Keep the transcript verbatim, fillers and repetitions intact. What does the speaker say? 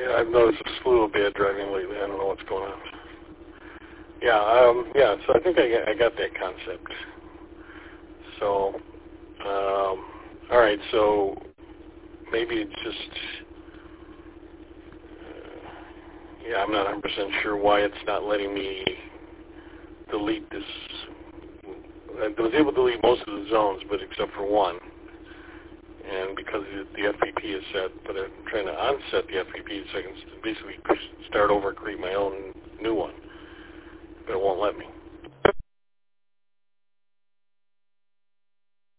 Yeah, I've noticed a slew of bad driving lately. I don't know what's going on. Yeah, um, yeah. So I think I got, I got that concept. So, um, all right. So maybe it's just, uh, yeah. I'm not one hundred percent sure why it's not letting me delete this. I was able to delete most of the zones, but except for one. And because the F P P is set, but I'm trying to unset the F P P so I can basically start over and create my own new one. But it won't let me.